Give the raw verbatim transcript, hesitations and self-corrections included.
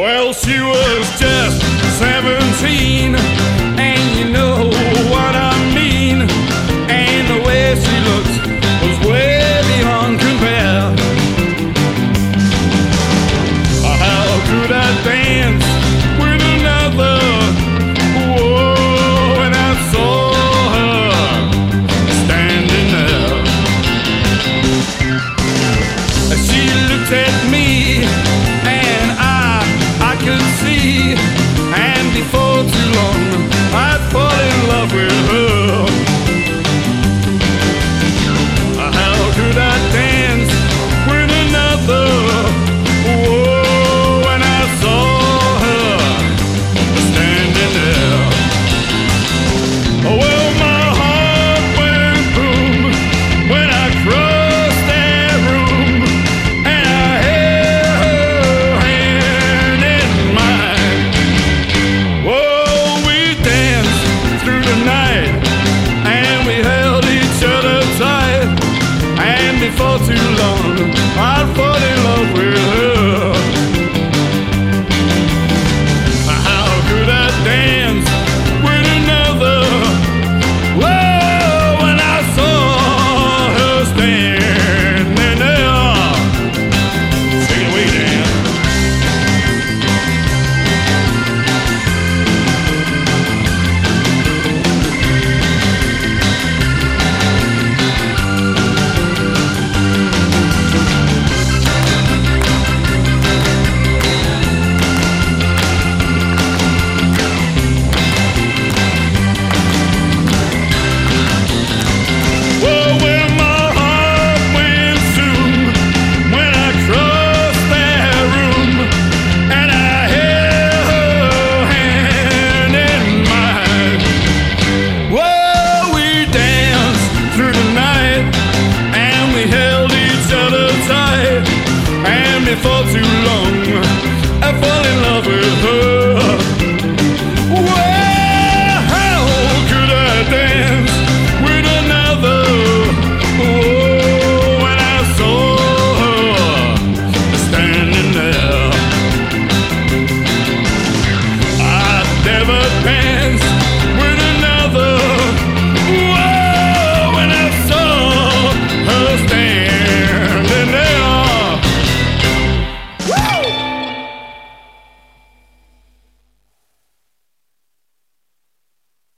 Well, she was just seventeen, and you know what I mean. And the way she looked was way beyond compare. How could I dance with another? Whoa, when I saw her standing there. She looked at me, and I, I could see, and before too long, I'd fall in love with her. How could I dance with another? Whoa, when I saw her standing there. Well, my heart went boom when I crossed that room, and I held her hand in mine. Whoa, we danced through the night, and we held each other tight, and before too long, I'd fall in love with her. How could I dance with another? Whoa, when I saw her standing there. Sing away, Dan. Well, when my heart went zoom when I crossed that room, and I held her hand in mine. Well, we danced through the night, and we held each other tight, and before too long,